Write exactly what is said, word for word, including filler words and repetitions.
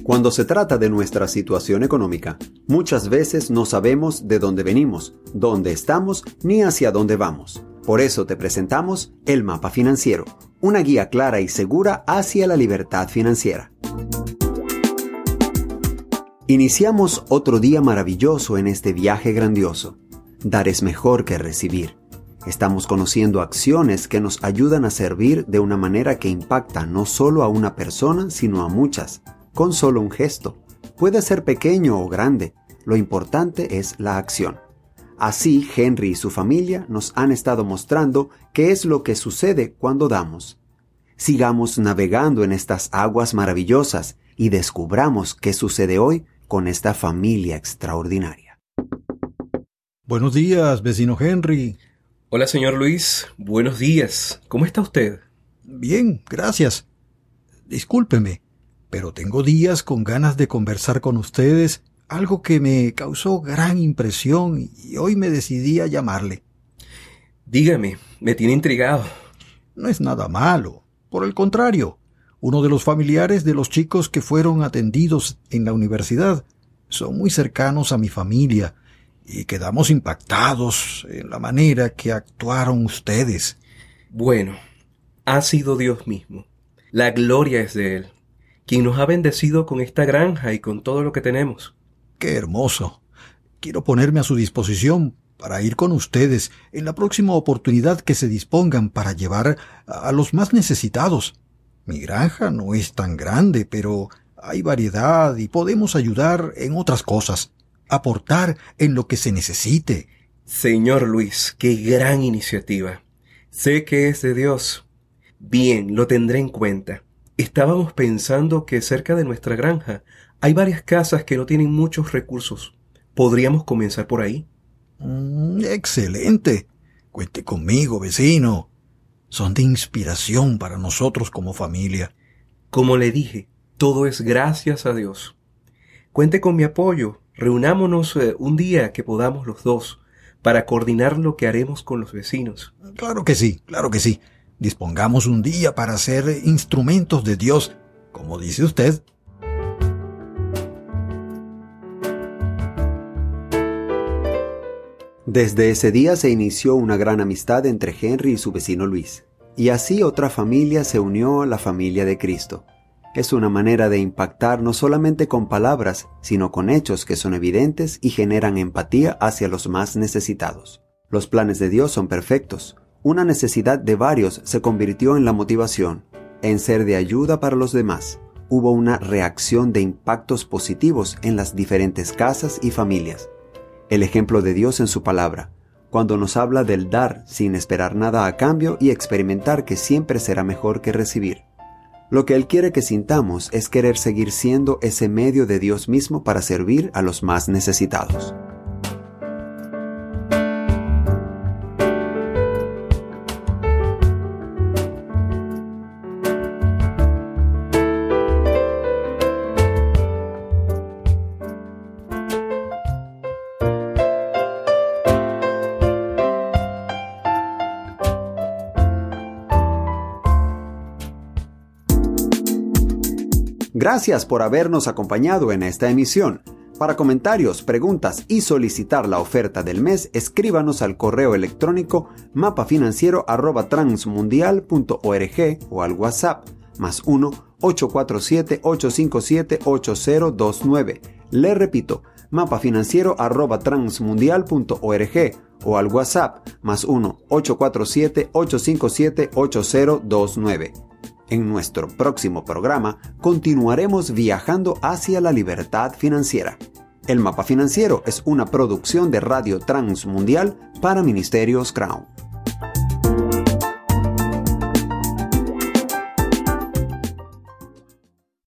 Cuando se trata de nuestra situación económica, muchas veces no sabemos de dónde venimos, dónde estamos ni hacia dónde vamos. Por eso te presentamos el Mapa Financiero, una guía clara y segura hacia la libertad financiera. Iniciamos otro día maravilloso en este viaje grandioso. Dar es mejor que recibir. Estamos conociendo acciones que nos ayudan a servir de una manera que impacta no solo a una persona, sino a muchas, con solo un gesto. Puede ser pequeño o grande, lo importante es la acción. Así, Henry y su familia nos han estado mostrando qué es lo que sucede cuando damos. Sigamos navegando en estas aguas maravillosas y descubramos qué sucede hoy con esta familia extraordinaria. Buenos días, vecino Henry. Hola, señor Luis. Buenos días. ¿Cómo está usted? Bien, gracias. Discúlpeme, pero tengo días con ganas de conversar con ustedes, algo que me causó gran impresión y hoy me decidí a llamarle. Dígame, me tiene intrigado. No es nada malo. Por el contrario, uno de los familiares de los chicos que fueron atendidos en la universidad son muy cercanos a mi familia y quedamos impactados en la manera que actuaron ustedes. Bueno, ha sido Dios mismo. La gloria es de Él, quien nos ha bendecido con esta granja y con todo lo que tenemos. ¡Qué hermoso! Quiero ponerme a su disposición para ir con ustedes en la próxima oportunidad que se dispongan para llevar a los más necesitados. Mi granja no es tan grande, pero hay variedad y podemos ayudar en otras cosas, aportar en lo que se necesite. Señor Luis, qué gran iniciativa. Sé que es de Dios. Bien, lo tendré en cuenta. Estábamos pensando que cerca de nuestra granja hay varias casas que no tienen muchos recursos. ¿Podríamos comenzar por ahí? Mm, excelente. Cuente conmigo, vecino. Son de inspiración para nosotros como familia. Como le dije, todo es gracias a Dios. Cuente con mi apoyo. Reunámonos eh, un día que podamos los dos para coordinar lo que haremos con los vecinos. Claro que sí, claro que sí. Dispongamos un día para ser instrumentos de Dios, como dice usted. Desde ese día se inició una gran amistad entre Henry y su vecino Luis, y así otra familia se unió a la familia de Cristo. Es una manera de impactar no solamente con palabras, sino con hechos que son evidentes y generan empatía hacia los más necesitados. Los planes de Dios son perfectos. Una necesidad de varios se convirtió en la motivación, en ser de ayuda para los demás. Hubo una reacción de impactos positivos en las diferentes casas y familias. El ejemplo de Dios en su palabra, cuando nos habla del dar sin esperar nada a cambio y experimentar que siempre será mejor que recibir. Lo que Él quiere que sintamos es querer seguir siendo ese medio de Dios mismo para servir a los más necesitados. Gracias por habernos acompañado en esta emisión. Para comentarios, preguntas y solicitar la oferta del mes, escríbanos al correo electrónico mapafinanciero arroba transmundial punto org o al WhatsApp más uno ocho cuatro siete ocho cinco siete ocho cero dos nueve. Le repito, mapafinanciero arroba transmundial punto org o al WhatsApp más uno ocho cuatro siete ocho cinco siete ocho cero dos nueve. En nuestro próximo programa continuaremos viajando hacia la libertad financiera. El Mapa Financiero es una producción de Radio Transmundial para Ministerios Crown.